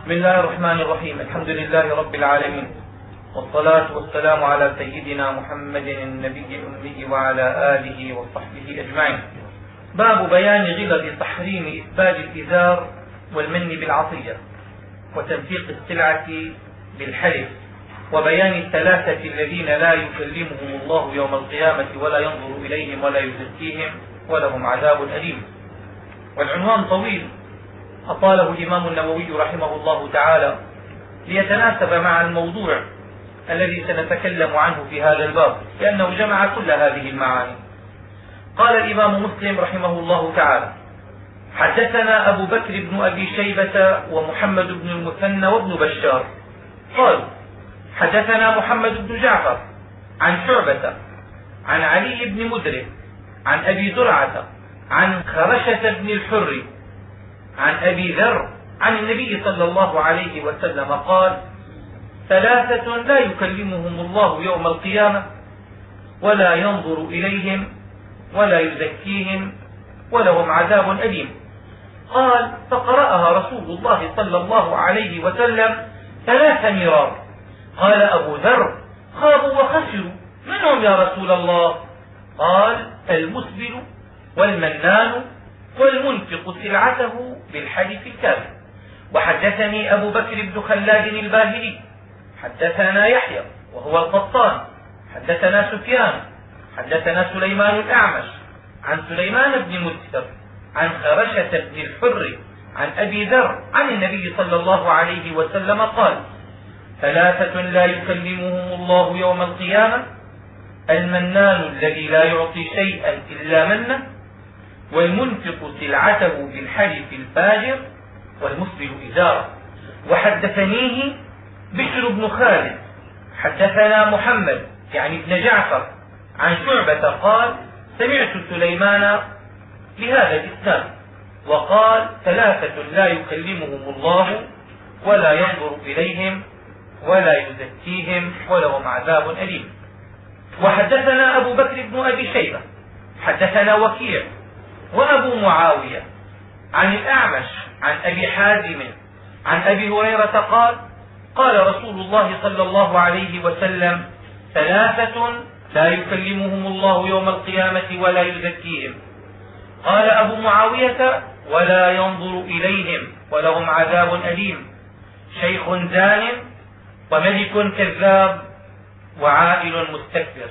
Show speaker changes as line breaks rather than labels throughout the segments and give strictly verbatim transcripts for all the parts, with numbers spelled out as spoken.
بسم الله الرحمن الرحيم. الحمد لله رب العالمين، والصلاة والسلام على سيدنا محمد النبي الأمي وعلى آله وصحبه أجمعين. باب بيان غلظ تحريم إسبال الإزار والمن بالعطية وتنفيق السلعة بالحلف، وبيان الثلاثة الذين لا يكلمهم الله يوم القيامة ولا ينظر إليهم ولا يزكيهم ولهم عذاب أليم. والعنوان طويل أطاله الإمام النووي رحمه الله تعالى ليتناسب مع الموضوع الذي سنتكلم عنه في هذا الباب، لأنه جمع كل هذه المعاني. قال الإمام مسلم رحمه الله تعالى: حدثنا أبو بكر بن أبي شيبة ومحمد بن المثنى وابن بشار قالوا: حدثنا محمد بن جعفر عن شعبة عن علي بن مدرك عن أبي زرعة عن خرشة بن الحر عن أبي ذر عن النبي صلى الله عليه وسلم قال: ثلاثة لا يكلمهم الله يوم القيامة ولا ينظر إليهم ولا يزكيهم ولهم عذاب أليم. قال: فقرأها رسول الله صلى الله عليه وسلم ثلاث مرار. قال أبو ذر: خابوا وخسروا، من هم يا رسول الله؟ قال: المسبل والمنان والمنفق سلعته بالحلف الكاذب. وحدثني أبو بكر بن خلاد الباهلي حدثنا يحيى وهو القطان حدثنا سفيان حدثنا سليمان الأعمش عن سليمان بن مسكر عن خرشة بن الحر عن أبي ذر عن النبي صلى الله عليه وسلم قال: ثلاثة لا يكلمهم الله يوم القيامة: المنان الذي لا يعطي شيئا إلا منه، والمنفق سلعته بالحلف الفاجر، والمسبل إزاره. وحدثنيه بشر بن خالد حدثنا محمد يعني ابن جعفر عن شعبة قال: سمعت سليمان بهذا الإسناد وقال: ثلاثة لا يكلمهم الله ولا ينظر إليهم ولا يزكيهم ولهم عذاب أليم. وحدثنا أبو بكر بن أبي شيبة حدثنا وكيع وأبو معاوية عن الأعمش عن أبي حازم عن أبي هريرة قال: قال رسول الله صلى الله عليه وسلم: ثلاثة لا يكلمهم الله يوم القيامة ولا يزكيهم. قال أبو معاوية: ولا ينظر إليهم ولهم عذاب أليم: شيخ زان وملك كذاب وعائل مستكبر.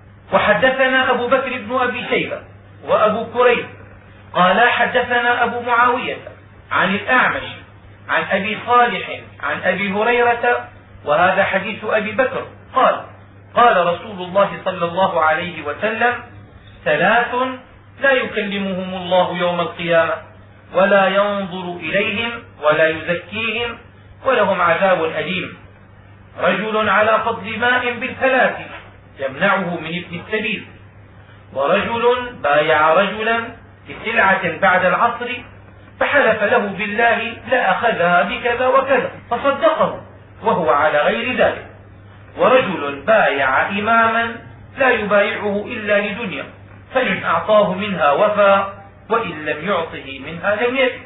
وحدثنا أبو بكر بن أبي شيبة وأبو كريب قال: حدثنا أبو معاوية عن الأعمش عن أبي صالح عن أبي هريرة، وهذا حديث أبي بكر، قال: قال رسول الله صلى الله عليه وسلم: ثلاث لا يكلمهم الله يوم القيامة ولا ينظر إليهم ولا يزكيهم ولهم عذاب أليم: رجل على فضل ماء بالثلاث يمنعه من ابن السبيل، ورجل بايع رجلا بسلعة بعد العصر فحلف له بالله لأخذها بكذا وكذا فصدقه وهو على غير ذلك، ورجل بايع إماما لا يبايعه إلا لدنيا فإن أعطاه منها وفى وإن لم يعطه منها لم يفي.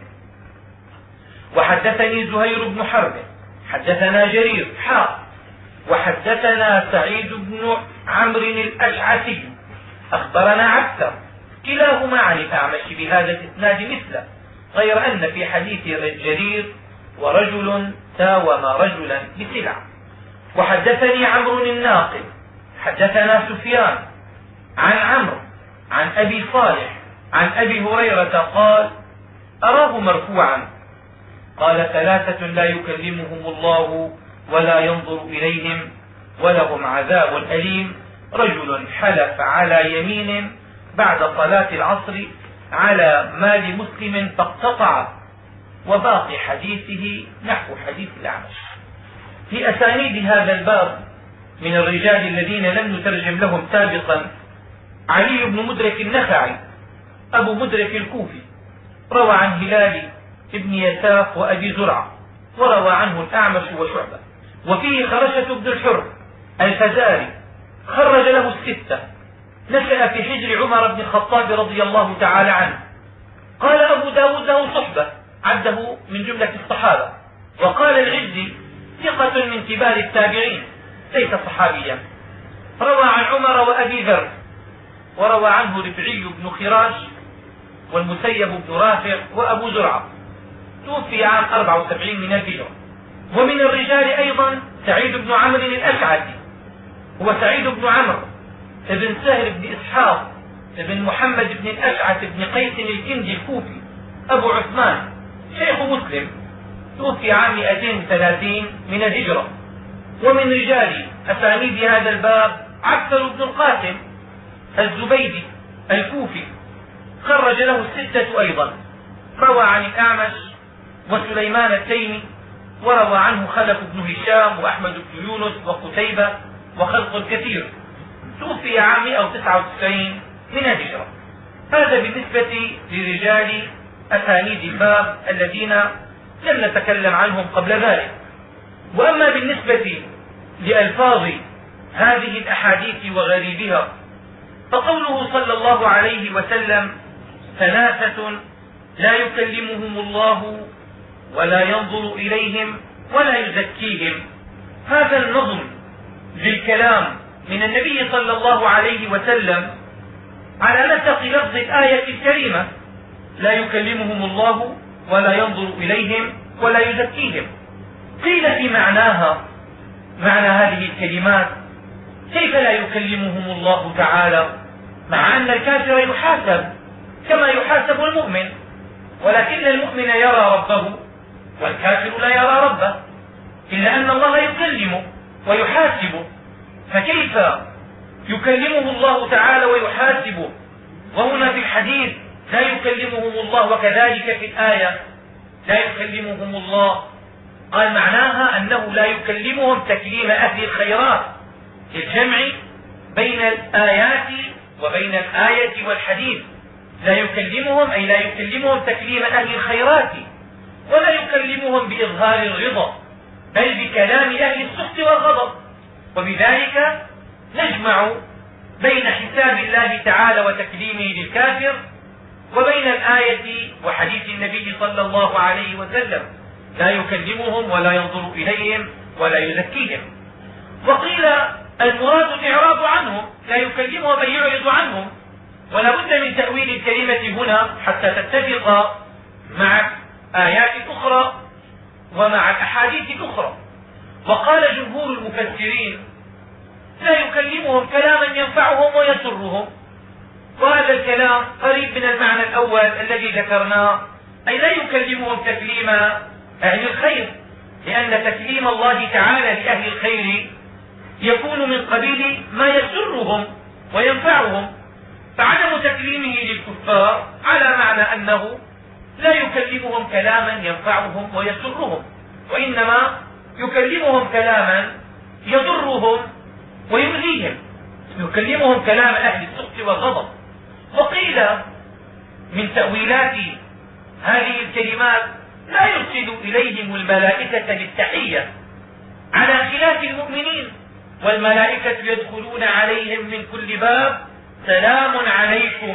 وحدثني زهير بن حرب حدثنا جرير حاء وحدثنا سعيد بن عمرو الأشعثي أخبرنا عبثر كلاهما عن الأعمش بهذا الإسناد مثله، غير أن في حديث جرير: ورجل ساوم رجلا بسلع. وحدثني عمرو الناقد حدثنا سفيان عن عمرو عن أبي صالح عن أبي هريرة قال: أراه مرفوعا، قال: ثلاثة لا يكلمهم الله ولا ينظر إليهم ولهم عذاب أليم: رجل حلف على يمين بعد صلاة العصر على مال مسلم فاقتطع، وباقي حديثه نحو حديث الأعمش. في أسانيد هذا الباب من الرجال الذين لم نترجم لهم سابقا علي بن مدرك النخعي أبو مدرك الكوفي، روى عن هلال ابن يساف وأبي زرعة، وروى عنه الأعمش وشعبة. وفيه خرشة بن الحر الفزاري خرج له الستة، نشأ في حجر عمر بن الخطاب رضي الله تعالى عنه. قال أبو داود له صحبة عده من جملة الصحابة، وقال العزي ثقة من كبار التابعين ليس صحابيا، روى عن عمر وأبي ذر، وروى عنه رفعي بن خراش والمسيب بن رافع وأبو زرعة. توفي عام أربعة وسبعين من الهجرة. ومن الرجال أيضا سعيد بن عمرو الأشعثي، هو سعيد بن عمرو ابن سهل بن إسحاق ابن محمد بن الأشعث بن قيس الكندي الكوفي أبو عثمان، شيخ مسلم، توفي عام مئتين وثلاثين من الهجرة. ومن رجال أسانيد هذا الباب عبثر بن القاسم الزبيدي الكوفي، خرج له الستة أيضا، روى عن الأعمش وسليمان التيمي، وروى عنه خلف بن هشام وأحمد بن يونس وقتيبة وخلق كثير. توفي عام مئة وتسعة وتسعين من الهجرة. هذا بالنسبة لرجال أسانيد الباب الذين لم نتكلم عنهم قبل ذلك. وأما بالنسبة لألفاظ هذه الأحاديث وغريبها، فقوله صلى الله عليه وسلم ثلاثة لا يكلمهم الله ولا ينظر إليهم ولا يزكيهم، هذا النظم للكلام من النبي صلى الله عليه وسلم على نسق لفظ الآية الكريمة لا يكلمهم الله ولا ينظر إليهم ولا يزكيهم. قيل في معناها، معنى هذه الكلمات، كيف لا يكلمهم الله تعالى مع أن الكافر يحاسب كما يحاسب المؤمن، ولكن المؤمن يرى ربه والكافر لا يرى ربه، إلا أن الله يكلمه ويحاسبه، فكيف يكلمه الله تعالى ويحاسبه وهنا في الحديث لا يكلمهم الله وكذلك في الآية لا يكلمهم الله؟ قال معناها أنه لا يكلمهم تكليم أهل الخيرات، الجمع بين الآيات وبين الآية والحديث. لا يكلمهم أي لا يكلمهم تكليم أهل الخيرات، ولا يكلمهم بإظهار الرضا، بل بكلام أهل السخط والغضب. وبذلك نجمع بين حساب الله تعالى وتكليمه للكافر وبين الآية وحديث النبي صلى الله عليه وسلم لا يكلمهم ولا ينظر إليهم ولا يزكيهم. وقيل المراد الإعراض عنهم، لا يكلمهم أي يعرض عنهم، ولا بد من تأويل الكلمة هنا حتى تتفق مع آيات أخرى ومع الأحاديث الأخرى. وقال جمهور المفسرين لا يكلمهم كلاما ينفعهم ويسرهم، وهذا الكلام قريب من المعنى الأول الذي ذكرناه، أي لا يكلمهم تكليم أهل الخير، لأن تكليم الله تعالى لأهل الخير يكون من قبيل ما يسرهم وينفعهم، فعدم تكليمه للكفار على معنى أنه لا يكلمهم كلاما ينفعهم ويسرهم، وإنما يكلمهم كلاما يضرهم ويؤذيهم، يكلمهم كلام أهل السخط والغضب. وقيل من تأويلات هذه الكلمات لا يرسل إليهم الملائكة للتحية، على خلاف المؤمنين، والملائكة يدخلون عليهم من كل باب سلام عليكم،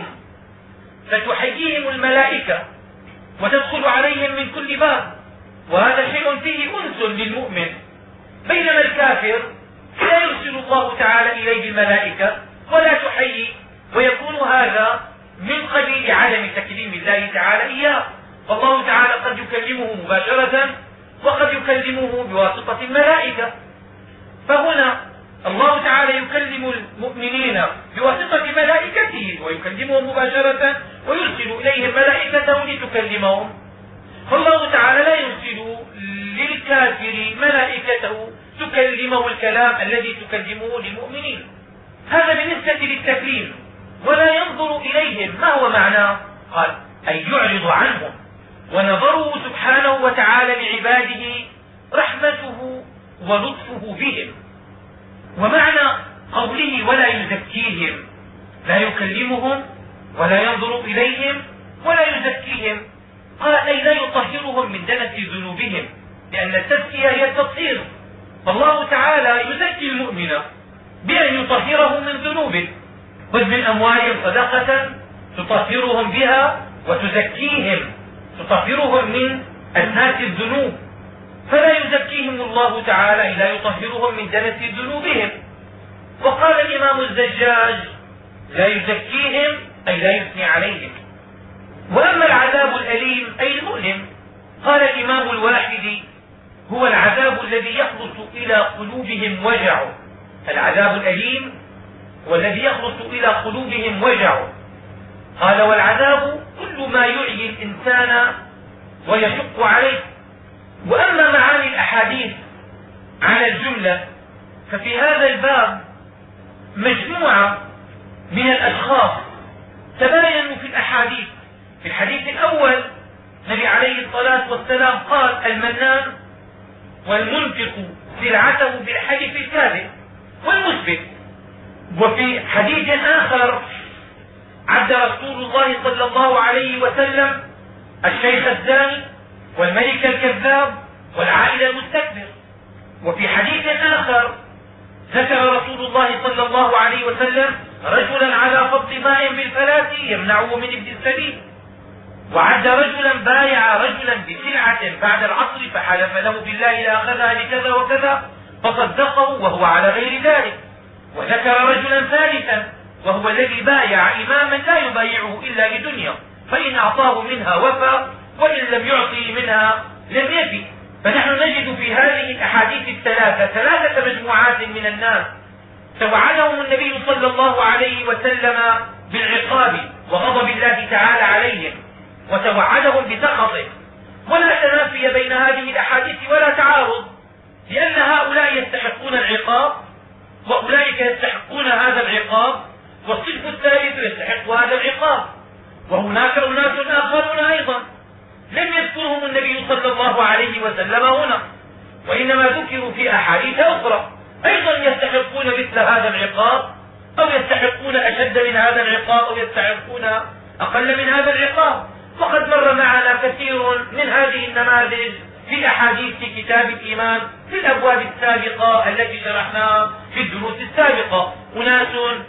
فتحييهم الملائكة وتدخل عليهم من كل باب، وهذا شيء فيه أنس للمؤمن، بينما الكافر لا يرسل الله تعالى إليه الملائكة ولا تحيي، ويكون هذا من قبيل عدم تكليم الله تعالى إياه. فالله تعالى قد يكلمه مباشرة وقد يكلمه بواسطة الملائكة، فهنا الله تعالى يكلم المؤمنين بواسطة ملائكته ويكلمهم مباشرة ويرسل إليهم ملائكته لتكلمهم، فالله تعالى لا يرسل للكافر ملائكته تكلمه الكلام الذي تكلمه للمؤمنين. هذا بالنسبة للتكليم. ولا ينظر إليهم ما هو معناه؟ قال أي يعرض عنهم، ونظره سبحانه وتعالى لعباده رحمته ولطفه بهم. ومعنى قوله ولا يزكيهم، لا يكلمهم ولا ينظر إليهم ولا يزكيهم، قال أي لا يطهرهم من دنس ذنوبهم، لأن التزكية هي التطهير، فالله تعالى يزكي المؤمن بأن يطهره من ذنوبه، خذ من أموالهم صدقة تطهرهم بها وتزكيهم، تطهرهم من أدناس الذنوب، فلا يزكيهم الله تعالى أي لا يطهرهم من دنس ذنوبهم. وقال الإمام الزجاج لا يزكيهم أي لا يثني عليهم. وأما العذاب الأليم أي المؤلم قال الإمام الواحدي هو العذاب الذي يخلص إلى قلوبهم وجعه. العذاب الأليم والذي يخلص إلى قلوبهم وجعه. قال والعذاب كل ما يعيي الإنسان ويشق عليه. وأما معاني الأحاديث على الجملة ففي هذا الباب مجموعة من الأشخاص تباينوا في الأحاديث. في الحديث الأول النبي عليه الصلاة والسلام قال المنان والمنفق سلعته بالحلف الكاذب والمثبت. وفي حديث آخر عد رسول الله صلى الله عليه وسلم الشيخ الزاني والملك الكذاب والعائل المستكبر. وفي حديث آخر ذكر رسول الله صلى الله عليه وسلم رجلا على فض ماء بالفلاة يمنعه من ابن السبيل. وعد رجلا بايع رجلا بسلعة بعد العصر فحلف له بالله لأخذها لكذا وكذا فصدقه وهو على غير ذلك. وذكر رجلا ثالثا وهو الذي بايع إماما لا يبايعه إلا لدنيا فإن أعطاه منها وفى وإن لم يعطي منها لم يفي. فنحن نجد في هذه الأحاديث الثلاثة ثلاثة مجموعات من الناس توعدهم النبي صلى الله عليه وسلم بالعقاب وغضب الله تعالى عليهم وتوعدهم بسخطه. ولا تنافي بين هذه الأحاديث ولا تعارض، لأن هؤلاء يستحقون العقاب وأولئك يستحقون هذا العقاب والصنف الثالث يستحق هذا العقاب. وهناك أناس آخرون أيضا لم يذكرهم النبي صلى الله عليه وسلم هنا وإنما ذكروا في أحاديث أخرى أيضا يستحقون مثل هذا العقاب أو يستحقون أشد من هذا العقاب أو يستحقون أقل من هذا العقاب. وقد مر معنا كثير من هذه النماذج في أحاديث في كتاب الإيمان في الأبواب السابقة التي شرحناها في الدروس السابقة. أناس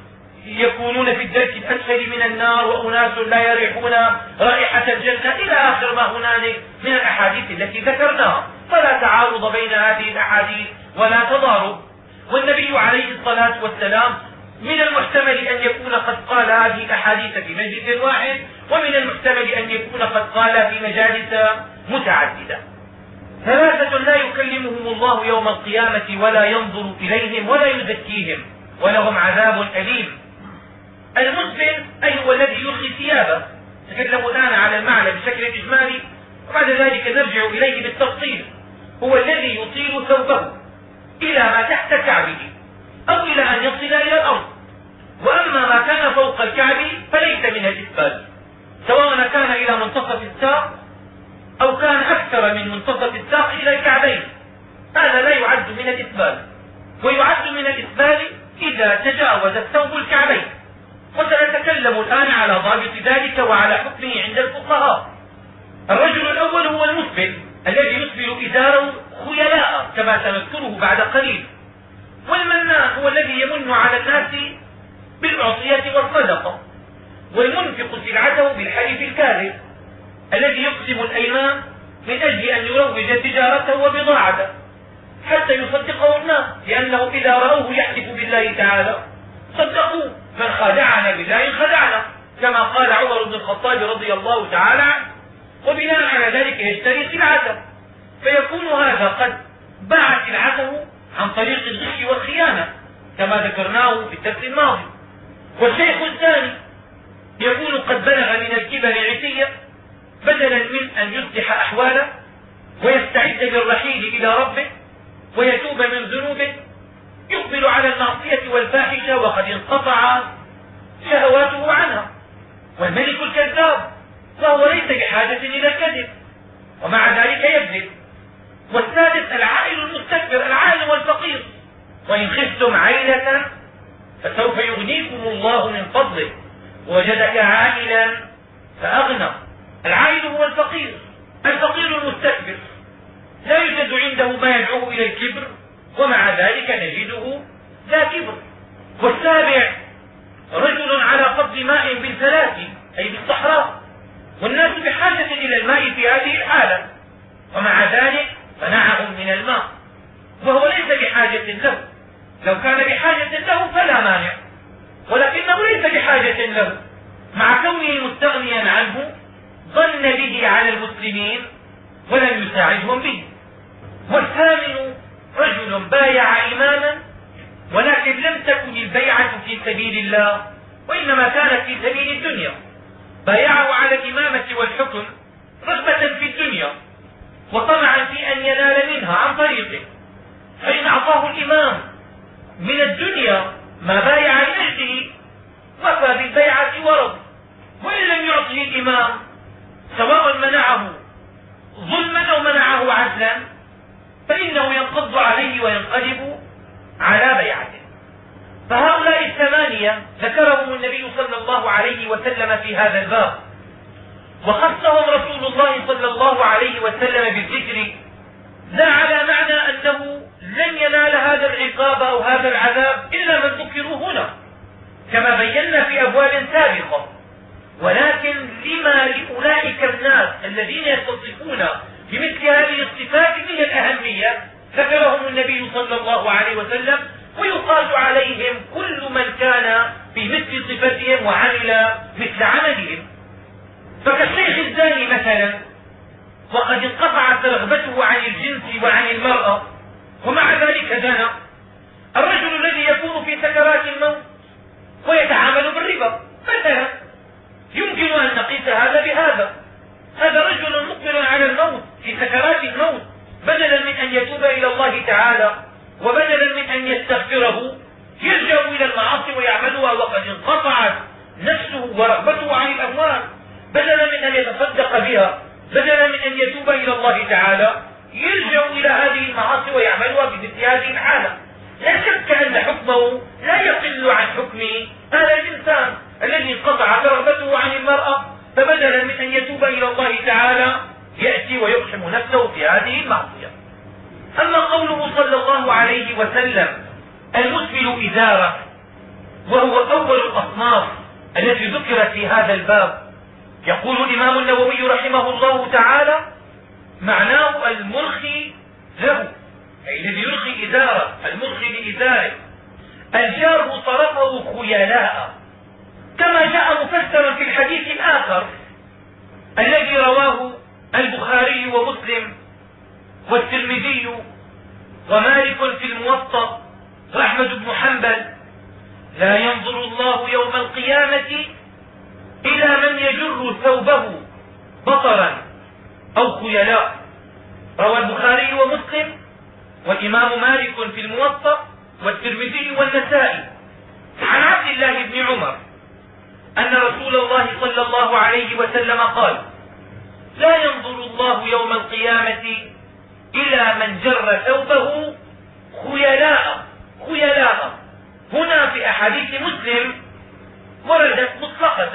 يكونون في الدرك الأسفل من النار وأناس لا يريحون رائحة الجنة إلى آخر ما هنالك من الأحاديث التي ذكرناها. فلا تعارض بين هذه الأحاديث ولا تضارب. والنبي عليه الصلاة والسلام من المحتمل أن يكون قد قال هذه الأحاديث في مجلس واحد ومن المحتمل أن يكون قد قال في مجالس متعددة. ثلاثة لا يكلمهم الله يوم القيامة ولا ينظر إليهم ولا يزكيهم ولهم عذاب أليم. المسبل أي هو الذي يلقي ثيابه. نتكلم الآن على المعنى بشكل إجمالي وبعد ذلك نرجع إليه بالتفصيل. هو الذي يطيل ثوبه إلى ما تحت كعبه أو إلى أن يصل إلى الأرض. وأما ما كان فوق الكعب فليس من الإسبال، سواء كان إلى منتصف الساق أو كان أكثر من منتصف الساق إلى الكعبين، هذا لا يعد من الإسبال. ويعد من الإسبال إذا تجاوز الثوب الكعبين. وسنتكلم الآن على ضابط ذلك وعلى حكمه عند الفقهاء. الرجل الأول هو المسبل الذي يسبل إزاره خيلاء كما سنذكره بعد قليل. والمنان هو الذي يمن على الناس بالأعطية والصدقة. والمنفق سلعته بالحلف الكاذب الذي يقسم الأيمان من أجل أن يروج تجارته وبضاعته حتى يصدقه الناس، لأنه إذا رأوه يحلف بالله تعالى صدقوه. من خادعنا بالله خدعنا كما قال عمر بن الخطاب رضي الله تعالى عنه. وبناء على ذلك يشتري سلعته، فيكون هذا قد باع سلعته عن طريق الغش والخيانة كما ذكرناه في الدرس الماضي. والشيخ الثاني يكون قد بلغ من الكبر عتيا، بدلا من أن يصلح أحواله ويستعد بالرحيل إلى ربه ويتوب من ذنوبه يقبل على المعصية والفاحشة وقد انقطع شهواته عنها. والملك الكذاب فهو ليس بحاجة إلى الكذب ومع ذلك يكذب. والثالث العائل المستكبر العائل والفقير. وإن خفتم عيلة فسوف يغنيكم الله من فضله وجدك عائلا فأغنى. العائل هو الفقير. الفقير المستكبر لا يوجد عنده ما يدعوه إلى الكبر ومع ذلك نجده لا كبر. والسابع رجل على فضل ماء بالفلاة أي بالصحراء، والناس بحاجة إلى الماء في هذه الحالة ومع ذلك منعهم من الماء. لو كان بحاجة له فلا مانع، ولكنه ليس بحاجة له، مع كونه مستغنيا عنه ظن به على المسلمين ولم يساعدهم به. والثامن رجل بايع إماما ولكن لم تكن البيعة في سبيل الله وإنما كانت في سبيل الدنيا، بايعه على الإمامة والحكم رغبة في الدنيا وطمعا في أن ينال منها عن طريقه، فإن أعطاه الإمام من الدنيا ما بايع لأجله وفى بالبيعة ورضي، وإن لم يعطه الإمام سواء منعه ظلما أو منعه عدلا فإنه ينقض عليه وينقلب على بيعته. فهؤلاء الثمانية ذكرهم النبي صلى الله عليه وسلم في هذا الباب، وخصهم رسول الله صلى الله عليه وسلم بالذكر لا على معنى أنه لن ينال هذا العقاب أو هذا العذاب إلا من ذكروا هنا كما بينا في أبواب سابقة، ولكن لما لأولئك الناس الذين يتصفون بمثل هذه الصفات من الأهمية ذكرهم النبي صلى الله عليه وسلم، ويقاس عليهم كل من كان في مثل صفتهم وعمل مثل عملهم. فكالشيخ الزاني مثلا وقد انقطعت رغبته عن الجنس وعن المرأة ومع ذلك زنى، الرجل الذي يكون في سكرات الموت ويتعامل بالربا مثلا يمكن أن نقيس هذا بهذا، هذا رجل مقبل على الموت في سكرات الموت، بدلا من أن يتوب إلى الله تعالى وبدلا من أن يستغفره يلجأ إلى المعاصي ويعملها وقد انقطعت نفسه ورغبته عن الأموال، بدلا من أن يتصدق بها بدلا من أن يتوب إلى الله تعالى يلجأ إلى هذه المعاصي ويعملها بمثل هذه الحالة. لا شك أن حكمه لا يقل عن حكم هذا الإنسان الذي انقطعت رغبته عن المرأة، فبدلا من أن يتوب إلى الله تعالى يأتي ويقحم نفسه في هذه المعصية. أما قوله صلى الله عليه وسلم المسبل إزاره، وهو أول الأصناف التي ذكرت في هذا الباب، يقول الإمام النووي رحمه الله تعالى معناه المرخي له، أي الذي يرخي إزاره، المرخي لإزاره، الجار طرفه خيلاء، كما جاء مفسرا في الحديث الآخر الذي رواه البخاري ومسلم والترمذي ومالك في الموطأ وأحمد بن حنبل: لا ينظر الله يوم القيامة إلى من يجر ثوبه بطرا أو خيلاء. روى البخاري ومسلم والإمام مالك في الموطأ والترمذي والنسائي عن عبد الله بن عمر أن رسول الله صلى الله عليه وسلم قال: لا ينظر الله يوم القيامة إلى من جر ثوبه خيلاء. خيلاء هنا في أحاديث مسلم وردت مطلقة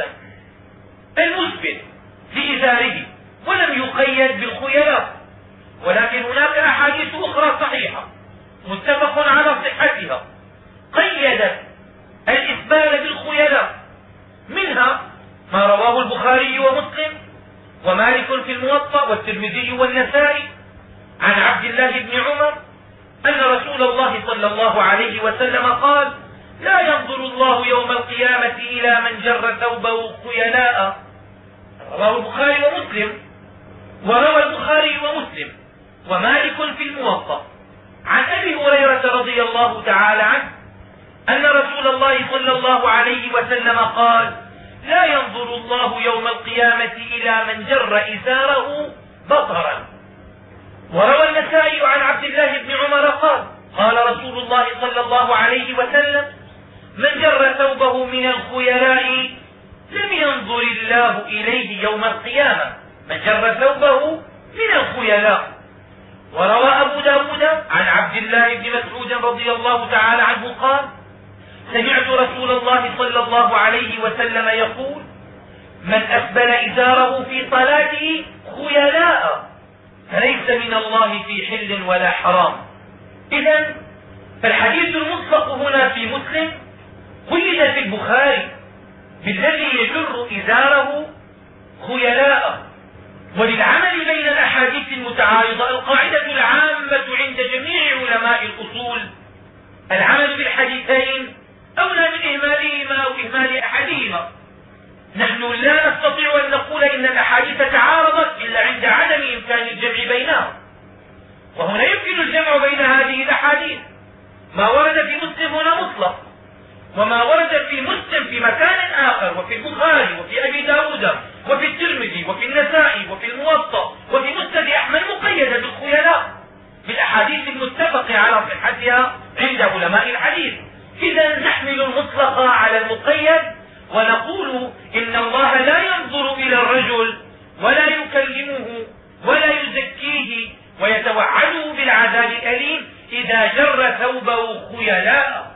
المسبل لإزاره ولم يقيد بالخيلاء، ولكن هناك أحاديث أخرى صحيحة متفق على صحتها قيدت الإسبال بالخيلاء، منها ما رواه البخاري ومسلم ومالك في الموطأ والترمذي والنسائي عن عبد الله بن عمر أن رسول الله صلى الله عليه وسلم قال: لا ينظر الله يوم القيامة إلى من جر ثوبه خيلاء. رواه البخاري ومسلم، وروى البخاري ومسلم ومالك في الموطأ عن أبي هريرة رضي الله تعالى عنه أن رسول الله صلى الله عليه وسلم قال: لا ينظر الله يوم القيامة إلى من جر إزاره بطرا. وروى النسائي عن عبد الله بن عمر قال: قال رسول الله صلى الله عليه وسلم: من جر ثوبه من الخيلاء لم ينظر الله إليه يوم القيامة. من جر ثوبه من الخيلاء. وروى أبو داود عن عبد الله بن مسعود رضي الله تعالى عنه قال: سمعت رسول الله صلى الله عليه وسلم يقول: من أسبل إزاره في صلاته خيلاء فليس من الله في حل ولا حرام. إذن فالحديث المطلق هنا في مسلم قيد في البخاري بالذي يجر إزاره خيلاء. وللعمل بين الأحاديث المتعارضة القاعدة العامة عند جميع علماء الأصول العمل بالحديثين أولى من إهمالهما أو إهمال أحدهما. نحن لا نستطيع أن نقول إن الأحاديث تعارضت إلا عند عدم إمكان الجمع بينها، وهنا يمكن الجمع بين هذه الأحاديث. ما ورد في مسلم هنا مطلق، وما ورد في مسلم في مكان آخر وفي البخاري وفي أبي داود وفي الترمذي وفي النسائي وفي الموطأ وفي مسند أحمد مقيدة بالخيلاء بالأحاديث المتفق على صحتها عند علماء الحديث. إذا نحمل المطلق على المقيد ونقول إن الله لا ينظر إلى الرجل ولا يكلمه ولا يزكيه ويتوعده بالعذاب الأليم إذا جر ثوبه خيلاء.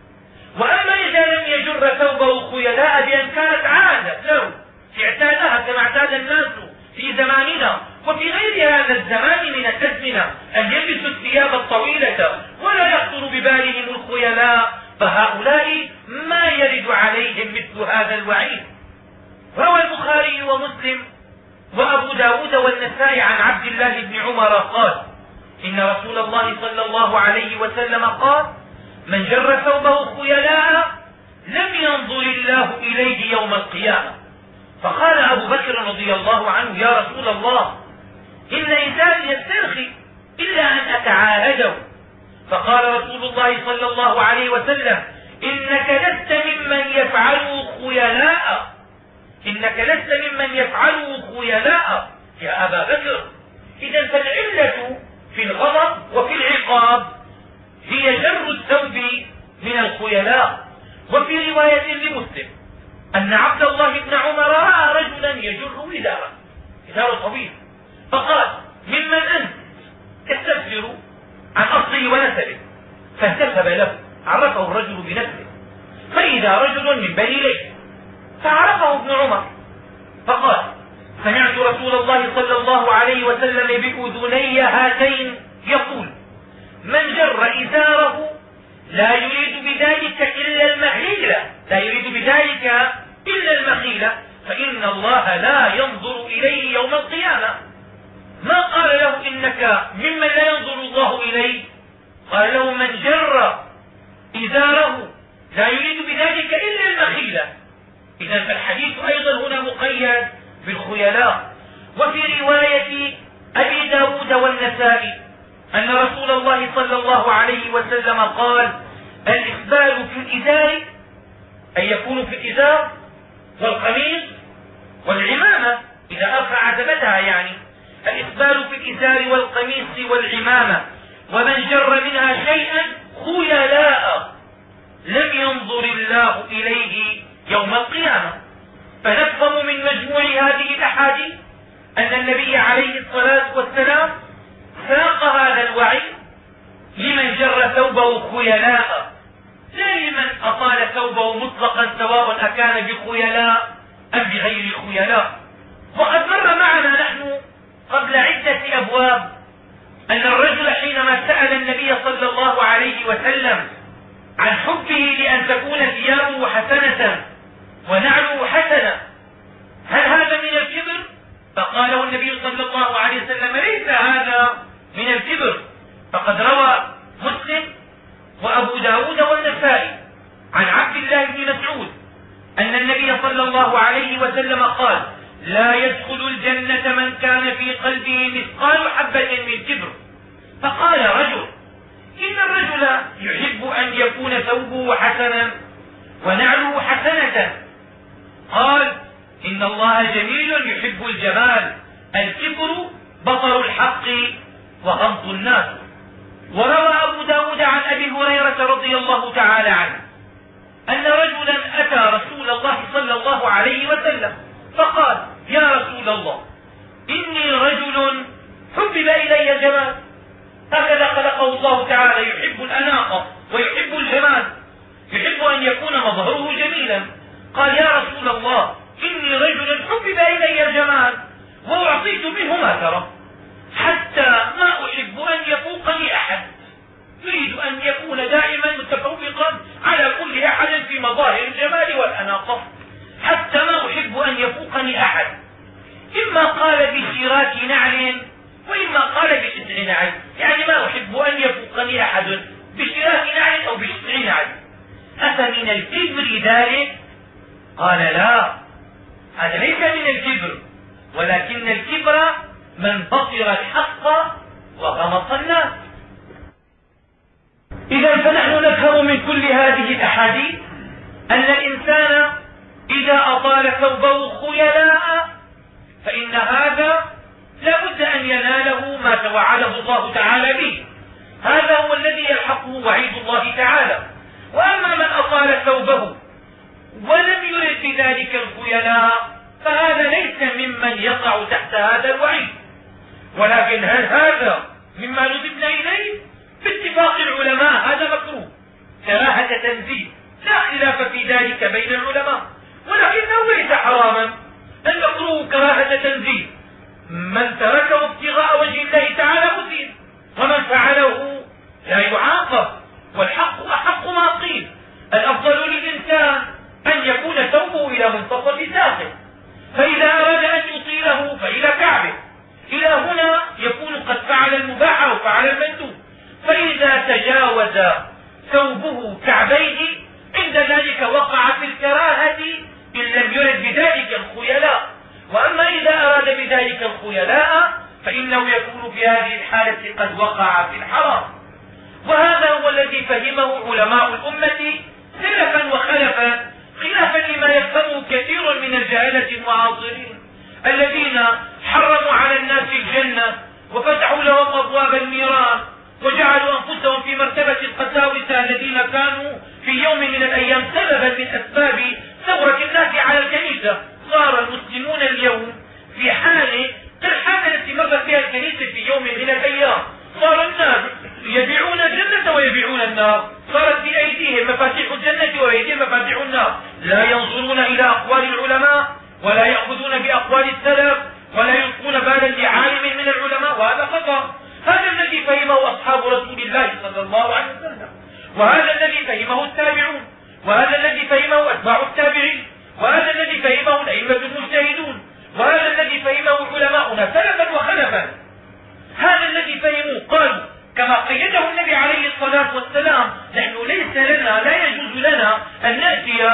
وأما إذا لم يجر ثوبه خيلاء بأن كانت عادة له اعتادها كما اعتاد الناس في زماننا وفي غير هذا الزمان من الأزمنة أن يلبسوا الثياب الطويلة ولا يخطر ببالهم الخيلاء، فهؤلاء ما يرد عليهم مثل هذا الوعيد. روى البخاري ومسلم وأبو داود والنسائي عن عبد الله بن عمر قال: إن رسول الله صلى الله عليه وسلم قال: من جر ثوبه خيلاء لم ينظر الله إليه يوم القيامة. فقال أبو بكر رضي الله عنه: يا رسول الله، إن إنسان يسترخي إلا أن أتعاهده. فقال رسول الله صلى الله عليه وسلم: إنك لست ممن يفعله خيلاء، إنك لست ممن يفعله خيلاء يا أبا بكر. إذا فالعلة في الغضب وفي العقاب هي جر الثوب من الخيلاء. وفي رواية لمسلم أن عبد الله بن عمر رأى رجلا يجر إزارا إزار طويل، فقال: ممن أنت؟ يستفسر عن أصله ونسبه، فانتسب له، عرفه الرجل بنفسه، فإذا رجل من بني ليث، فعرفه ابن عمر فقال: سمعت رسول الله صلى الله عليه وسلم بأذني هاتين يقول: من جر إزاره لا يريد بذلك إلا المخيلة، لا يريد بذلك إلا المخيلة فإن الله لا ينظر إليه يوم القيامة. ما قال له إنك ممن لا ينظر الله إليه، قال له: من جر إزاره لا يريد بذلك إلا المخيلة. إذا فالحديث أيضا هنا مقيد بالخيلاء. وفي رواية أبي داود والنسائي أن رسول الله صلى الله عليه وسلم قال: الإقبال في الإزار، أي يكون في الإزار والقميص والعمامة إذا أرفع عتبتها، يعني الإقبال في الإزار والقميص والعمامة، ومن جر منها شيئا خيلاء لم ينظر الله إليه يوم القيامة. فنفهم من مجموع هذه الأحاديث أن النبي عليه الصلاة والسلام ساق هذا الوعيد لمن جر ثوبه خيلاء، لا لمن أطال ثوبه مطلقا سواء أكان بخيلاء أم بغير خيلاء. وقد مر معنا نحن قبل عدة أبواب أن الرجل حينما سأل النبي صلى الله عليه وسلم عن حبه لأن تكون ثيابه حسنة ونعله حسنة، هل هذا من الكبر؟ فقال له النبي صلى الله عليه وسلم: ليس هذا من الكبر. فقد روى مسلم وأبو داود والنسائي عن عبد الله بن مسعود أن النبي صلى الله عليه وسلم قال: لا يدخل الجنة من كان في قلبه مثقال حبة من كبر. فقال رجل: إن الرجل يحب أن يكون ثوبه حسنا ونعله حسنة. قال: إن الله جميل يحب الجمال، الكبر بطر الحق وغمط الناس. وروى أبو داود عن أبي هريرة رضي الله تعالى عنه أن رجلا أتى رسول الله صلى الله عليه وسلم فقال: يا رسول الله، إني رجل حبب إلي الجمال، هكذا خلقه الله تعالى، يحب الأناقة ويحب الجمال، يحب أن يكون مظهره جميلا. قال: يا رسول الله، إني رجل حبب إلي الجمال وأعطيت منه ما ترى، حتى ما أحب أن يفوقني أحد، يريد أن يكون دائما متفوقا على كل أحد في مظاهر الجمال والأناقة، حتى ما أحب أن يفوقني أحد. إما قال بشراك نعل وإما قال بشدع نعل، يعني ما أحب أن يفوقني أحد بشراك نعل أو من الكبر ذلك؟ قال لا، هذا ليس من الكبر، ولكن الكبر من بطر الحق وغمط الناس. إذا فنحن نفهم من كل هذه الأحاديث أن الإنسان إذا أطال ثوبه خيلاء فإن هذا لا بد أن يناله ما توعده الله تعالى به، هذا هو الذي يلحقه وعيد الله تعالى. وأما من أطال ثوبه ولم يرد بذلك الخيلاء فهذا ليس ممن يقع تحت هذا الوعيد. ولكن هل هذا مما ندبنا إليه؟ باتفاق العلماء هذا مكروه كراهة تنزيه، لا خلاف في ذلك بين العلماء، ولكنه ليس حراما. المكروه كراهة تنزيه، من تركه ابتغاء وجه الله تعالى مثيب، ومن فعله لا يعاقب، والحق أحق ما قيل. الأفضل للإنسان أن يكون ثوبه إلى منتصف ساقه، فإذا أراد أن يطيله فإلى كعبه، إلى هنا يكون قد فعل المباح وفعل المندوب. فإذا تجاوز ثوبه كعبيه عند ذلك وقع في الكراهة إن لم يرد بذلك الخيلاء. وأما إذا أراد بذلك الخيلاء فإنه يكون في هذه الحالة قد وقع في الحرام. وهذا هو الذي فهمه علماء الأمة سلفا وخلفا، خلافا لما يفهمه كثير من الجهلة المعاصرين الذين حرموا على الناس الجنة وفتحوا لهم أبواب النيران وجعلوا أنفسهم في مرتبة القساوسة الذين كانوا في يوم من الأيام سببا من أسباب ثورة الناس على الكنيسة. صار المسلمون اليوم في حال كالحالة التي مرت فيها الكنيسة في يوم من الأيام، صار الناس يبيعون الجنة ويبيعون النار، صارت في أيديهم مفاتيح الجنة وأيديهم مفاتيح النار، لا ينظرون إلى أقوال العلماء ولا يأخذون بأقوال السلف ولا يلقون بالا لعالم من العلماء، وهذا خطأ. هذا الذي فهمه أصحاب رسول الله صلى الله عليه وسلم، وهذا الذي فهمه التابعون، وهذا الذي فهمه أتباع التابعين، وهذا الذي فهمه الأئمة المجتهدون، وهذا الذي فهمه علماؤنا سلفا وخلفا. هذا الذي فهموه قالوا كما قيده النبي عليه الصلاة والسلام: نحن ليس لنا لا يجوز لنا أن نأتي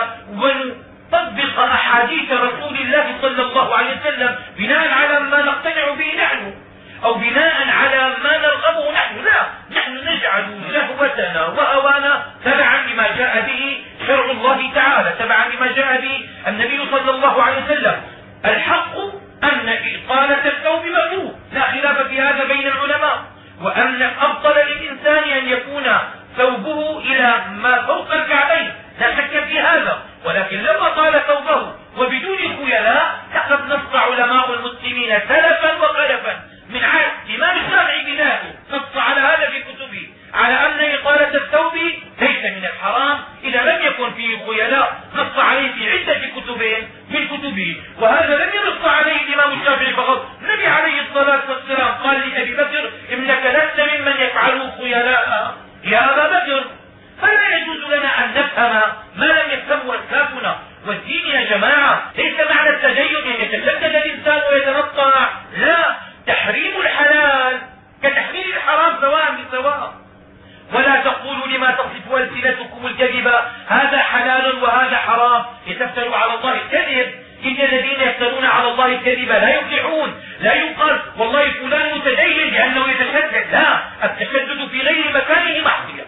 ونطبق أحاديث رسول الله صلى الله عليه وسلم بناء على ما نقتنع به نحن أو بناء على ما نرغبه نحن، لا، نحن نجعل شهوتنا وهوانا تبعا لما جاء به شرع الله تعالى، تبعا لما جاء به النبي صلى الله عليه وسلم. الحق أن إطالة الثوب مكروه، لا خلاف في هذا بين العلماء، وأن الأفضل للإنسان أن يكون ثوبه إلى ما فوق الكعبين، لا شك في هذا. ولكن لما طال ثوبه وبدون خيلاء فقد نص علماء المسلمين سلفا وخلفا من عهد الإمام الشافعي بذاته، نص على هذا في كتبه على أن إطالة الثوب ليس من الحرام إذا لم يكن فيه خيلاء، نص عليه في عدة كتب من كتبه. وهذا لم ينص عليه الإمام الشافعي فقط، النبي عليه الصلاة والسلام قال لأبي بكر: إنك لست ممن يفعله خيلاء يا أبا بكر. فلا يجوز لنا أن نفهم ما لم يفهمه أسلافنا. والدين يا جماعة ليس معنى التدين أن يتشدد الإنسان ويتنطع، لا، تحريم الحلال كتحريم الحرام سواء بسواء. ولا تقولوا لما تصف ألسنتكم الكذب هذا حلال وهذا حرام لتفتروا على الله الكذب، إن الذين يفترون على الله الكذب لا يفلحون. لا يقال والله فلان متدين لأنه يتشدد، لا، التشدد في غير مكانه معصية،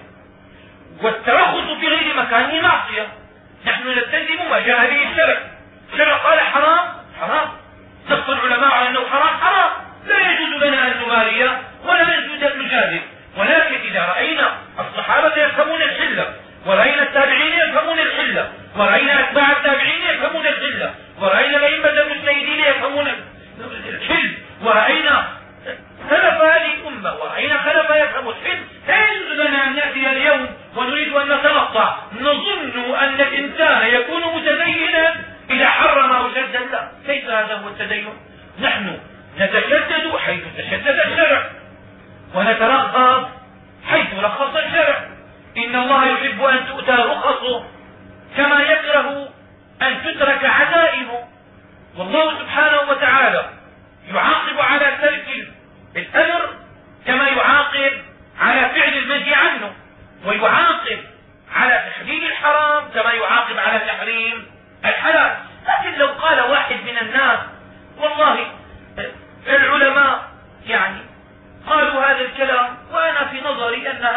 والترخص في غير مكانه معصية. نحن نلتزم ما جاء به الشرع، الشرع قال حرام حرام، نص العلماء على أنه حرام حرام، لا يجوز لنا أن نماري ولا يجوز أن نجادل. ولكن إذا رأينا الصحابة يفهمون الحلة، ورأينا التابعين يفهمون الحلة، ورأينا أتباع التابعين يفهمون الحلة، ورأينا الأئمة المجتهدين يفهمون الحل، ورأينا سلف هذه الأمة ورأينا خلف يفهم الحل، لا يجوز لنا أن نأتي اليوم ونريد أن نتنطع نظن أن الإنسان يكون متدينا إذا حرم أو شدد، لا، ليس هذا هو التدين. نحن نتشدد حيث تشدد الشرع، ونترقى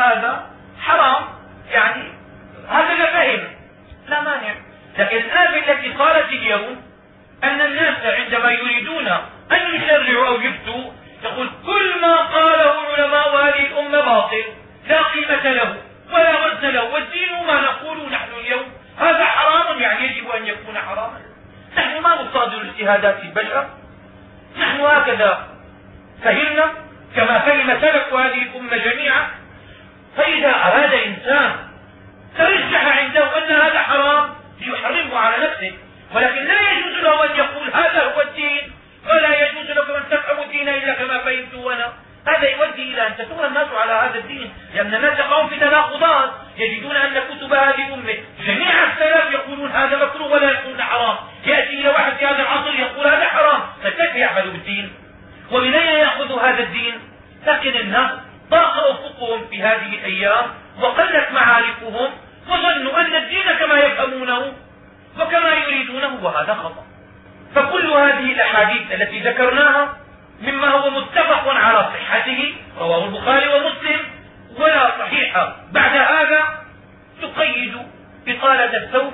هذا حرام، يعني هذا فهم لا مانع. لكن الآفة التي صارت اليوم أن الناس عندما يريدون أن يشرعوا أو يفتوا يقول كل ما قاله علماء هذه الأمة باطل لا قيمة له ولا وزن له، والدين ما نقول نحن اليوم هذا حرام يعني يجب أن يكون حراما. نحن ما نصادر اجتهادات البشر، نحن هكذا فهمنا كما فهم سلف هذه الأمة جميعا. فإذا أراد إنسان ترجح عنده أن هذا حرام ليحرمه على نفسه، ولكن لا يجوز له أن يقول هذا هو الدين ولا يجوز لكم أن تفهموا الدين إلا كما فهمت أنا. هذا يؤدي إلى أن تثور الناس على هذا الدين، لأن الناس يقعون في تناقضات، يجدون أن كتب هذه الأمة جميع السلف يقولون هذا مكروه ولا يقولون حرام، يأتي إلى واحد في هذا العصر يقول هذا حرام، فكيف يعمل بالدين؟ ومن أين يأخذ هذا الدين؟ لكن الناس ضاق أفقهم في هذه الأيام وقلت معارفهم وظنوا أن الدين كما يفهمونه وكما يريدونه، وهذا خطأ. فكل هذه الأحاديث التي ذكرناها مما هو متفق على صحته رواه البخاري ومسلم ولا صحيحة بعد هذا تقيد إطالة الثوب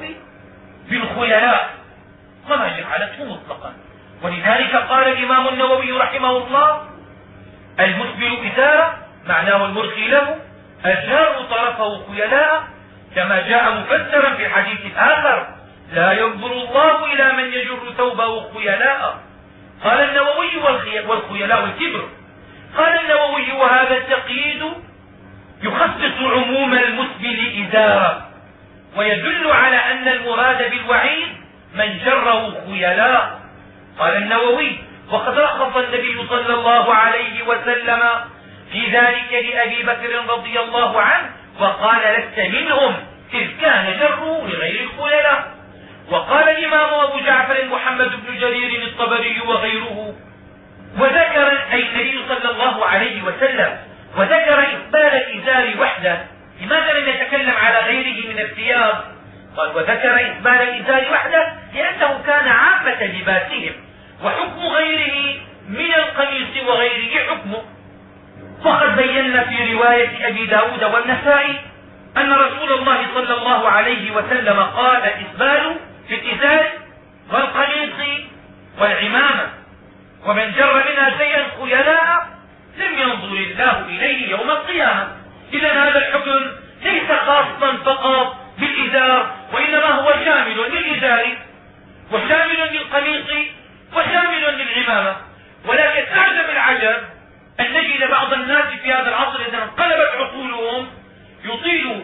بالخيلاء وما جعلته مطلقا. ولذلك قال الإمام النووي رحمه الله المسبل إزاره معناه المرخي له الجار طرفه خيلاء، كما جاء مفسرا في حديث آخر لا ينظر الله إلى من يجر ثوبه خيلاء. قال النووي والخيلاء الكبر. قال النووي وهذا التقييد يخصص عموم المسبل إزارا ويدل على أن المراد بالوعيد من جره خيلاء. قال النووي وقد رخص النبي صلى الله عليه وسلم في ذلك لأبي بكر رضي الله عنه وقال لست منهم إذ كان جره لغير الخيلاء. وقال الإمام أبو جعفر محمد بن جرير الطبري وغيره وذكر أي النبي صلى الله عليه وسلم وذكر إقبال الإزار وحده. لماذا لم يتكلم على غيره من الثياب؟ قال وذكر إقبال الإزار وحده لأنه كان عامة لباسهم، وحكم غيره من القميص وغيره حكمه. وقد بينا في رواية أبي داود والنسائي أن رسول الله صلى الله عليه وسلم قال الإسبال في الإزار والقميص والعمامة، ومن جر منها شيئا خيلاء لم ينظر الله إليه يوم القيامة. إذا هذا الحكم ليس خاصا فقط بالإزار، وإنما هو شامل للإزار وشامل للقميص وشامل للعمامة. ولكن أعجب العجب أن نجد بعض الناس في هذا العصر إذا انقلبت عقولهم يطيل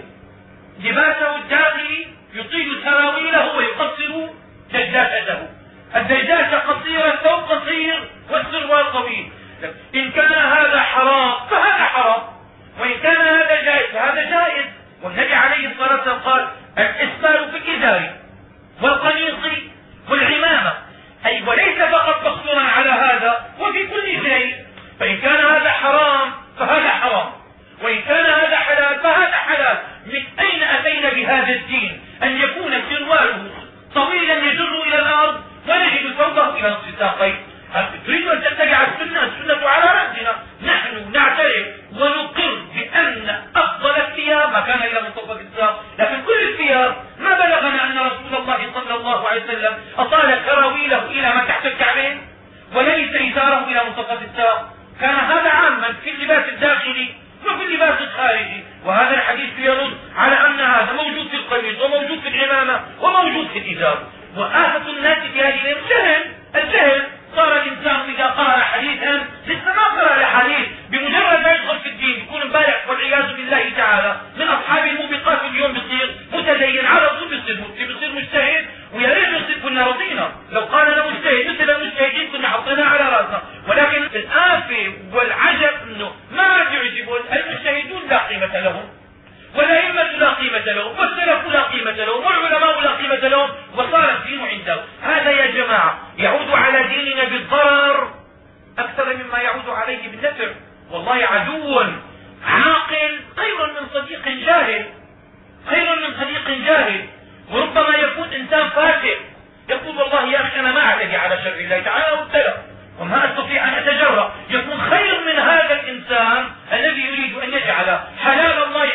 لباسه الداخلي، يطيل سراويله ويقصر دجاجته. الدجاجة قصيرة، الثوب قصير والسروال طويل. إن كان هذا حرام فهذا حرام، وإن كان هذا جائز فهذا جائز. والنبي عليه الصلاة والسلام قال الإسبال في الإزار والقميص والعمامة، أي وليس فقط مقصورا على هذا وفي كل شيء. فإن كان هذا حرام فهذا حرام، وإن كان هذا حلال فهذا حلال. من أين أتينا بهذا الدين أن يكون سرواله طويلا يجر إلى الأرض ونجد ثوبه إلى نصف ساقيه؟ تريد أن تتبع السنة؟ السنة على رأسنا. نحن نعترف ونقر بأن أفضل الثياب ما كان إلى منتصف الساق، لكن كل الثياب ما بلغنا أن رسول الله صلى الله عليه وسلم أطال سراويله إلى ما تحت الكعبين وليس إزاره إلى منتصف الساق. كان هذا عاما في اللباس الداخلي وفي اللباس الخارجي. وهذا الحديث يرد على أن هذا موجود في القميص وموجود في العمامة وموجود في الإزار. وآفة الناس في هذه الجهل الجهل صار الإنسان إذا قرأ حديثا لسه ما قرأ الحديث بمجرد ما يدخل في الدين يكون امبارح والعياذ بالله تعالى من أصحاب الموبقات، اليوم بيصير متدين على طول بيصير مفتي بيصير مجتهد. ويا ريت يصير كنا رضينا لو قال انا مجتهد مثل المجتهدين كنا حطيناه على راسنا. ولكن الآفة والعجب انه ما يعجبون المجتهدون لا قيمة لهم، والأئمة لا قيمة لهم، والسلف لا قيمة لهم، والعلماء لا قيمة لهم، وصار الدين عندهم. هذا يا جماعة يعود على ديننا بالضرر أكثر مما يعود عليه بالنفع. والله عدو عاقل خير من صديق جاهل، خير من صديق جاهل. وربما يكون إنسان فاسق يقول والله يا أخي أنا ما أعتدي على شر الله تعالى وابتلى وما أستطيع أن أتجرأ، يكون خير من هذا الإنسان الذي يريد أن يجعل حلال الله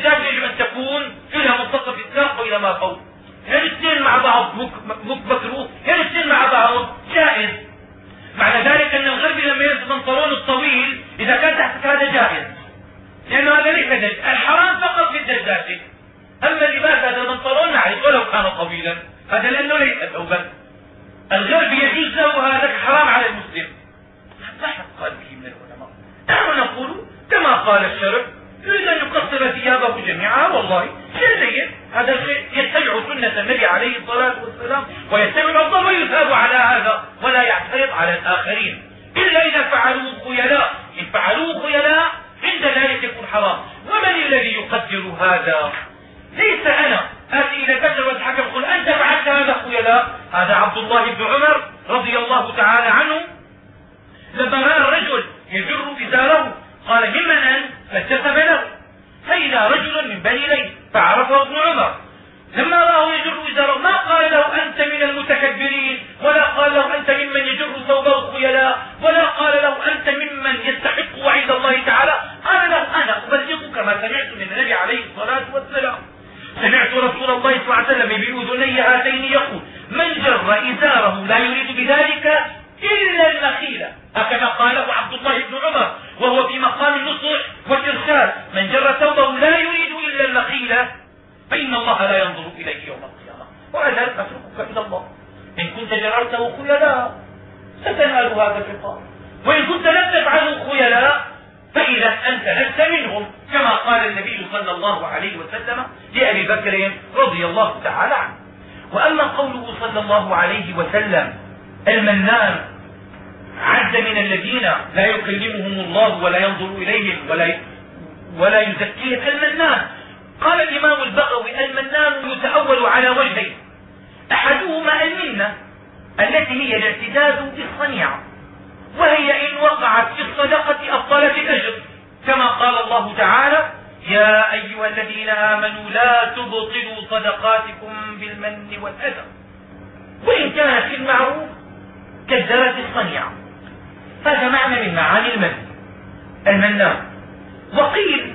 الدجاج يجب أن تكون إلى منتصف الساق وإلى ما فوق. الاثنين مع بعض مكروه، الاثنين مع بعض جائز. معنى ذلك أن الغربي لما يلبس البنطلون الطويل إذا كان تحت هذا جائز، لأنه هذا ليس دجاج. الحرام فقط في الدجاج. أما اللباس هذا البنطلون نعرف ولو كان طويلا، هذا لأنه ليس ثوبا. الغربي يجوز له هذا، حرام على المسلم. ما حد قال به من العلماء. نحن نقول كما قال الشرع: يريد أن يقصر ثيابه جميعا، والله شيء جيد، هذا الشيء يتبع سنة النبي عليه الصلاة والسلام ويتبع الأفضل ويثاب على هذا ولا يعترض على الآخرين، إلا إذا فعلوه خيلاء. إن فعلوه خيلاء عند ذلك يكون حرام. ومن الذي يقدر هذا؟ ليس أنا آتي إلى البشر والحكم قل أنت فعلت هذا خيلاء. هذا عبد الله بن عمر رضي الله تعالى عنه لما رأى الرجل يجر إزاره قال: ممن أنت؟ فالتفت له، فإذا رجل من بني ليث فعرفه ابن عمر. لما رآه يجر إزاره ما قال له: أنت من المتكبرين، ولا قال له: أنت ممن يجر ثوبه خيلاء، ولا قال له: أنت ممن يستحق وعيد الله تعالى. قال له: أنا أبلغك ما سمعت من النبي عليه الصلاة والسلام. سمعت رسول الله صلى الله عليه وسلم بأذني هاتين يقول: من جر إزاره لا يريد بذلك إلا المخيلة. هكذا قاله عبد الله بن عمر وهو في مقام النصح والإرشاد: من جر ثوبه لا يريد إلا المخيلة فإن الله لا ينظر إليه يوم القيامة. وأجل أتركك إلى الله. إن كنت جررته خيلاء ستنال هذا العقاب، وإن كنت لم تفعله خيلاء فإذا أنت لست منهم، كما قال النبي صلى الله عليه وسلم لأبي بكر رضي الله تعالى عنه. وأما قوله صلى الله عليه وسلم: المنان عد من الذين لا يكلمهم الله ولا ينظر إليهم ولا ولا يزكيهم. المنان، قال الإمام البغوي: المنان يتأول على وجهين: أحدهما المنة التي هي الاعتداد بالصنيعة، وهي إن وقعت في الصدقة أبطلت الأجر، كما قال الله تعالى: يا أيها الذين آمنوا لا تبطلوا صدقاتكم بالمن والأذى. وإن كانت في المعروف كالدرة الصنيعة. هذا معنى من معاني المن، المنان. وقيل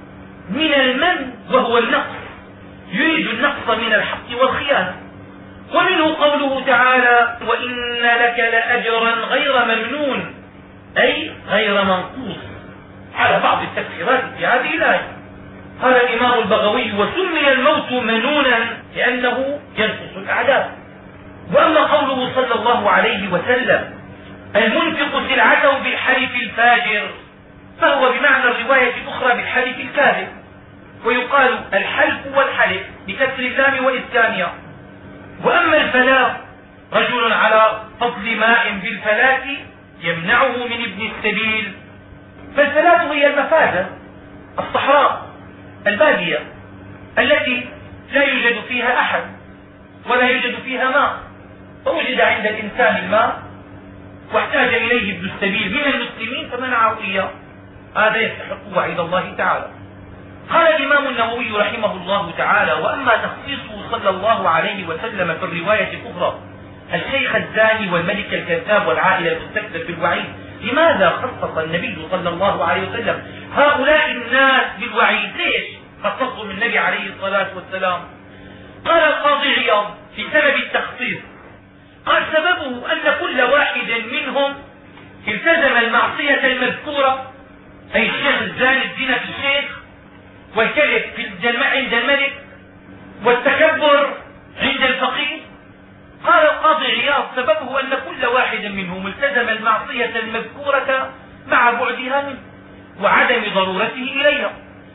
من المن وهو النقص، يريد النقص من الحق والخيانة. ومنه قوله تعالى: وإن لك لأجرا غير ممنون، أي غير منقوص، على بعض التفسيرات في هذه الآية. قال الإمام البغوي: وسمي الموت منونا لأنه ينقص الأعداد. وأما قوله صلى الله عليه وسلم: المنفق سلعته بالحلف الفاجر، فهو بمعنى الرواية الأخرى بالحلف الكاذب. ويقال الحلف والحلف بكسر اللام والإسكانية. وأما الفلاة، رجل على فضل ماء بالفلاة يمنعه من ابن السبيل. فالفلاة هي المفازة، الصحراء البادية التي لا يوجد فيها أحد ولا يوجد فيها ماء، فوجد عند الإنسان الماء واحتاج إليه ابن السبيل من المسلمين فمنعه إياه، هذا يستحق وعيد الله تعالى. قال الإمام النووي رحمه الله تعالى: وأما تخصيصه صلى الله عليه وسلم في الرواية الأخرى الشيخ الزاني والملك الكذاب والعائلة المستكبر بالوعيد، لماذا خصص النبي صلى الله عليه وسلم هؤلاء الناس بالوعيد؟ ليش خصصهم النبي عليه الصلاة والسلام؟ قال القاضي عياض في سبب التخصيص، قال: سببه أن كل واحد منهم التزم المعصية المذكورة، أي الشيخ الزاني الزنا في الشيخ، والكذب عند الملك، والتكبر عند الفقير. قال القاضي عياض: سببه أن كل واحد منهم التزم المعصية المذكورة مع بعدها منه وعدم ضرورته إليها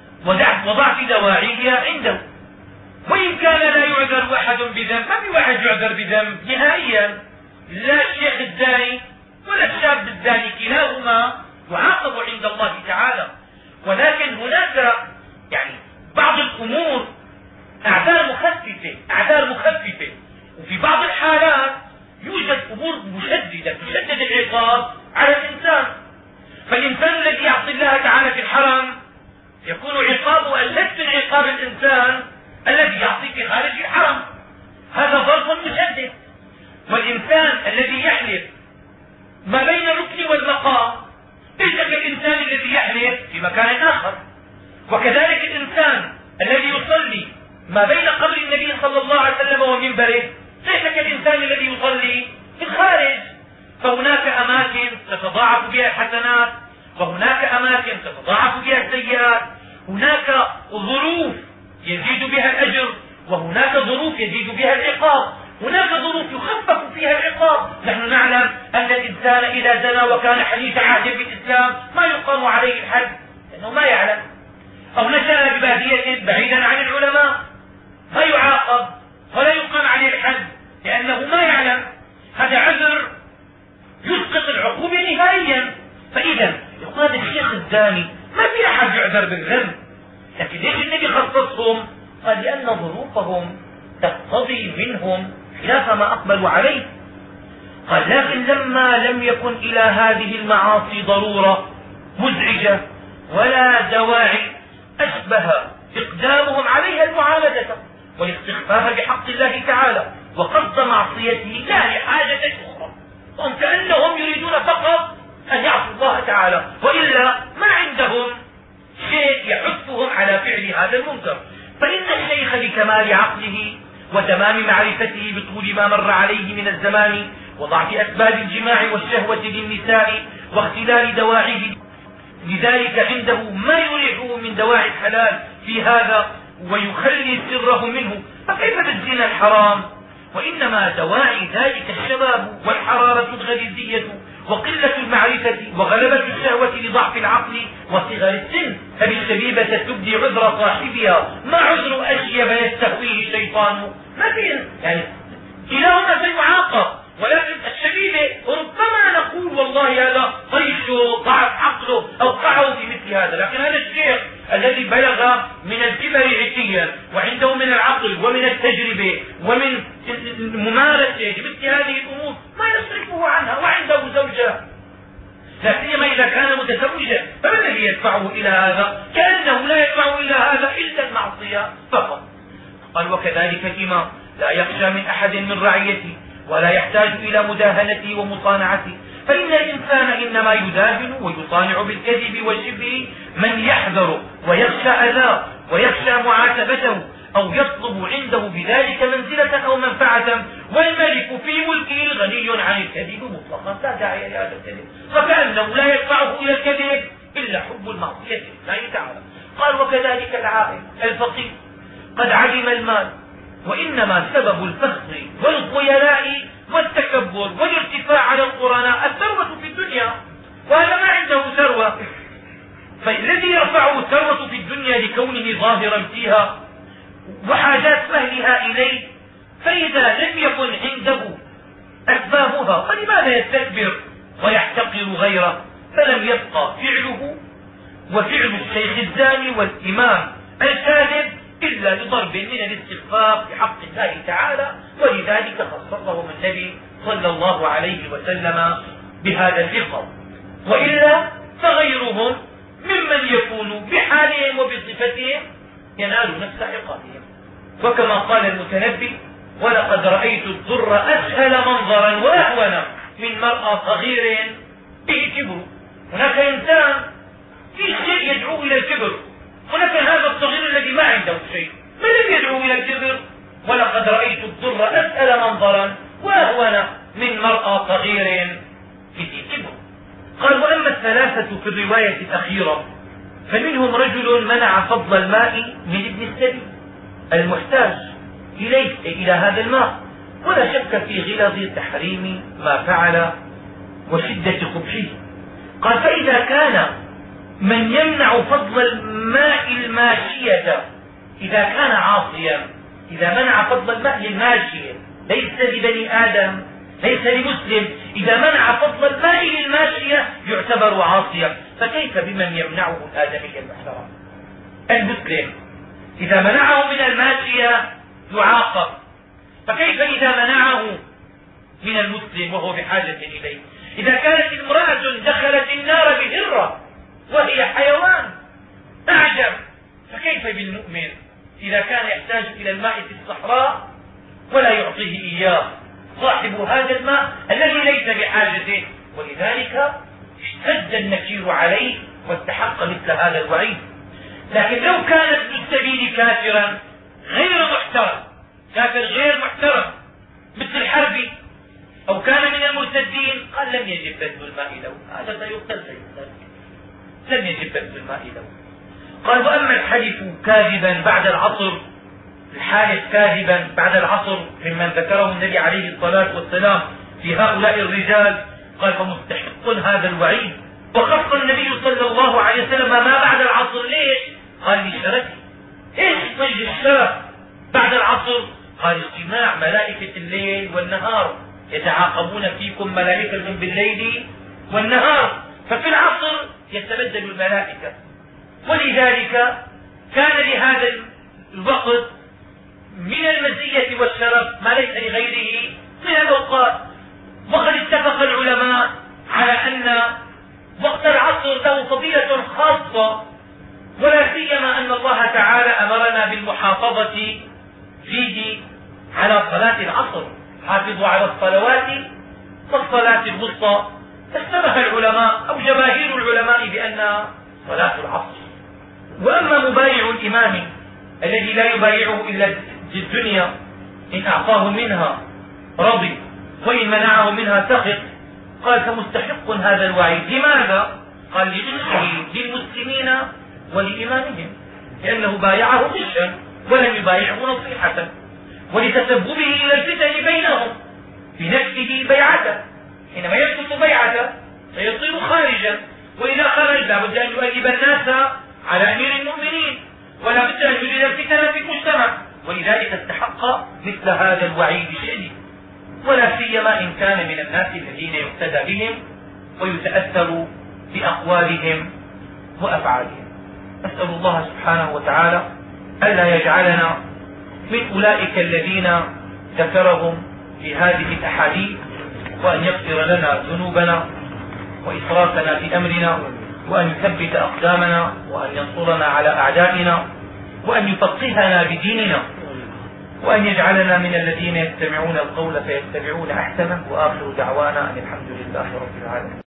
وضعف دواعيها عنده. وإن كان لا يعذر أحد بذنب، ما في واحد يعذر بذنب نهائيا، لا الشيخ الزاني ولا الشاب الزاني، كلاهما يعاقب عند الله تعالى. ولكن هناك يعني بعض الأمور أعذار مخففة أعذار مخففة وفي بعض الحالات يوجد أمور مشددة تشدد العقاب على الإنسان. فالإنسان الذي يعصي الله تعالى في الحرم يكون عقابه أشد من عقاب الإنسان الذي يعصي في خارج الحرم، هذا ظرف مشدد. والإنسان الذي يحلف ما بين الركن والمقام ليس كالإنسان الذي يحلف في مكان آخر. وكذلك الإنسان ما بين قبر النبي صلى الله عليه وسلم ومنبره ليس كالإنسان الذي يصلي في الخارج. فهناك أماكن تتضاعف بها الحسنات، وهناك أماكن تتضاعف بها السيئات، هناك ظروف يزيد بها الأجر، وهناك ظروف يزيد بها العقاب، هناك ظروف يخفف فيها العقاب. نحن نعلم أن الإنسان إذا زنى وكان حديث عهد بالإسلام ما يقام عليه الحد لأنه ما يعلم، أو نشأ ببادية بعيدا عن العلماء ما يعاقب ولا يقام عليه الحد لأنه ما يعلم. هذا عذر يسقط العقوبة نهائيا. فإذا يقول الشيخ الزاني ما في أحد يعذر بالذنب، لكن ليش النبي خصصهم؟ قال لأن ظروفهم تقتضي منهم خلاف ما أقبلوا عليه. قال لكن لما لم يكن إلى هذه المعاصي ضرورة مزعجة ولا دواعي أشبه إقدامهم عليها المعالجة والاستخفاف بحق الله تعالى وقصد معصيته لا لحاجة أخرى، وهم كأنهم يريدون فقط أن يعصوا الله تعالى، وإلا ما عندهم شيء يحثهم على فعل هذا المنكر. فإن الشيخ لكمال عقله وتمام معرفته بطول ما مر عليه من الزمان وضعف أسباب الجماع والشهوة للنساء واختلال دواعيه، لذلك عنده ما يريحه من دواعي الحلال في هذا ويخلي سره منه، فكيف بالزنا الحرام؟ وإنما دواعي ذلك الشباب والحرارة الغريزية وقلة المعرفة وغلبة الشهوة لضعف العقل وصغر السن. فالشبيبة تبدي عذر صاحبها ما عذر أشيب يستهويه الشيطان، ما في يعني كلاهما سيعاقب، ولكن الشبيبة ربما نقول والله هذا طيشه ضعف عقله أوقعه في مثل هذا، لكن هذا الشيخ الذي بلغ من الكبر عتيا وعنده من العقل ومن التجربة ومن الممارسة مثل هذه الأمور ما يصرفه عنها، وعنده زوجة لا سيما إذا كان متزوجا، فما الذي يدفعه إلى هذا؟ كأنه لا يدفعه إلى هذا إلا المعصية فقط. قال وكذلك الإمام لا يخشى من أحد من رعيته ولا يحتاج إلى مداهنته ومصانعته، فإن الإنسان إنما يداهن ويصانع بالكذب والشبه من يحذر ويخشى أذاه ويخشى معاتبته أو يطلب عنده بذلك منزلة أو منفعة، والملك في ملكه الغني عن الكذب مطلقا لا داعي لهذا الكذب، فكأنه لا يدفعه إلى الكذب إلا حب المعصية لله تعالى. قال وكذلك العائل الفقير قد علم المال، وإنما سبب الفخر والخيلاء والتكبر والارتفاع على القرناء الثروة في الدنيا، وهذا ما عنده ثروة، فالذي يرفعه الثروة في الدنيا لكونه ظاهرا فيها وحاجات أهلها إليه، فإذا لم يكن عنده أسبابها فلماذا يستكبر ويحتقر غيره؟ فلم يبقى فعله وفعل الشيخ الزاني والإمام الكاذب إلا بضرب من الاستخفاف بحق الله تعالى، ولذلك خصصهم النبي صلى الله عليه وسلم بهذا اللقب، وإلا فغيرهم ممن يكون بحالهم وبصفتهم ينال نفس عقابهم. وكما قال المتنبي ولقد رأيت الضر أسهل منظرا وأهون من مرأة صغير به كبر. هناك إنسان في شيء يدعو إلى الكبر، هناك هذا الصغير الذي ما عنده شيء من لم يدعو إلى الكبر. ولقد رأيت الضر أسهل منظرا وأهون من مرأة صغير به كبر. قال وأما الثلاثة في الرواية الأخيرة فمنهم رجل منع فضل الماء من ابن السبيل المحتاج إليه إلى هذا الماء، ولا شك في غلظ تحريم ما فعل وشدة خبثه. قال فإذا كان من يمنع فضل الماء الماشية إذا كان عاصيا، إذا منع فضل الماء للماشية ليس لبني آدم ليس لمسلم، إذا منع فضل الماء للماشية يعتبر عاصيا، فكيف بمن يمنعه الآدمي المحترم المسلم؟ إذا منعه من الماشية يعاقب، فكيف إذا منعه من المسلم وهو بحاجة إليه؟ إذا كانت امرأة دخلت النار بهرة وهي حيوان أعجب، فكيف بالمؤمن إذا كان يحتاج إلى الماء في الصحراء ولا يعطيه إياه صاحب هذا الماء الذي ليس بحاجته؟ ولذلك اشتد النكير عليه واستحق مثل هذا الوعيد. لكن لو كان ابن السبيل كافرا غير محترم، كافر غير محترم مثل الحربي أو كان من المرتدين، قال لم يجب بذل الماء له، هذا سيقتل سيقتل لم يجب بذل الماء له. قال وأما الحلف كاذبا بعد العصر، الحالف كاذبا بعد العصر ممن ذكره النبي عليه الصلاة والسلام في هؤلاء الرجال، قال فمستحق هذا الوعيد. وخص النبي صلى الله عليه وسلم ما بعد العصر، ليش؟ قال لشرفه. ايش صيد الشرف بعد العصر؟ قال اجتماع ملائكة الليل والنهار، يتعاقبون فيكم ملائكة بالليل والنهار، ففي العصر يتبدل الملائكة، ولذلك كان لهذا الوقت من المزية والشرف ما ليس لغيره من الأوقات. وقد اتفق العلماء على أن وقت العصر له فضيلة خاصة، ولا سيما أن الله تعالى أمرنا بالمحافظة فيه على صلاة العصر، حافظوا على الصلوات والصلاة الوسطى. استبح العلماء أو جماهير العلماء بأن صلاة العصر. وأما مبايع الإمام الذي لا يبايعه إلا الدنيا، إن أعطاه منها رضي وإن منعه منها سخط، قال فمستحق هذا الوعيد. لماذا؟ قال لغشه للمسلمين ولإمامهم، لأنه بايعه غشا ولم يبايعه نصيحة، ولتسببه إلى الفتن بينهم بنفسه بيعته، حينما يسقط بيعته سيصير خارجا، وإذا خرج لا بد أن يؤدب الناس على أمير المؤمنين، ولا بد أن يريد الفتن في المجتمع، ولذلك استحق مثل هذا الوعيد الشديد، ولا سيما إن كان من الناس الذين يقتدى بهم ويتأثر بأقوالهم وأفعالهم. نسأل الله سبحانه وتعالى ألا يجعلنا من أولئك الذين ذكرهم في هذه الأحاديث، وأن يغفر لنا ذنوبنا وإسرافنا في أمرنا، وأن يثبت أقدامنا، وأن ينصرنا على أعدائنا، وأن يفقهنا بديننا، وأن يجعلنا من الذين يستمعون القول فيتبعون أحسنه. وآخر دعوانا أن الحمد لله رب العالمين.